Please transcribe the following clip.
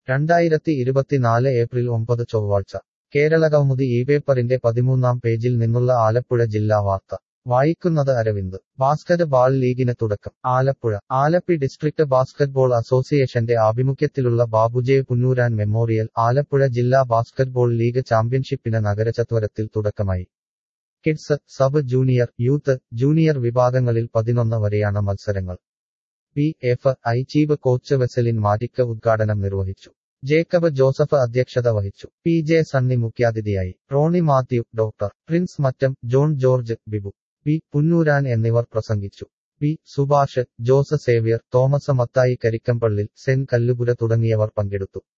2024 April 9 ചൊവ്വാഴ്ച കേരളകൗമുദി ഈ പേപ്പറിന്റെ 13-ാം പേജിൽ നിന്നുള്ള ആലപ്പുഴ ജില്ലാ വാർത്ത വായിക്കുന്നത് അരവിന്ദ്. ബാസ്കറ്റ് ബാൾ ലീഗിന് തുടക്കം. ആലപ്പുഴ. ആലപ്പി ഡിസ്ട്രിക്ട് ബാസ്കറ്റ്ബോൾ അസോസിയേഷന്റെ ആഭിമുഖ്യത്തിലുള്ള ബാബുജെ പുന്നൂരാൻ മെമ്മോറിയൽ ആലപ്പുഴ ജില്ലാ ബാസ്കറ്റ്ബോൾ ലീഗ് ചാമ്പ്യൻഷിപ്പിന് നഗരചത്വരത്തിൽ തുടക്കമായി. Kids, sub junior, youth, junior വിഭാഗങ്ങളിൽ 11 വരെയാണ് മത്സരങ്ങൾ. PFI chief coach Veselin Matic ഉദ്ഘാടനം നിർവഹിച്ചു. ജേക്കബ് ജോസഫ് അധ്യക്ഷത വഹിച്ചു. PJ സണ്ണി മുഖ്യാതിഥിയായി. റോണി മാത്യു, ഡോക്ടർ പ്രിൻസ് മറ്റം, ജോൺ ജോർജ്, ബിബു പി. പുന്നൂരാൻ എന്നിവർ പ്രസംഗിച്ചു. പി. സുഭാഷ്, ജോസ് സേവ്യർ, തോമസ് മത്തായി കരിക്കമ്പള്ളിൽ, സെൻ കല്ലുപുര തുടങ്ങിയവർ പങ്കെടുത്തു.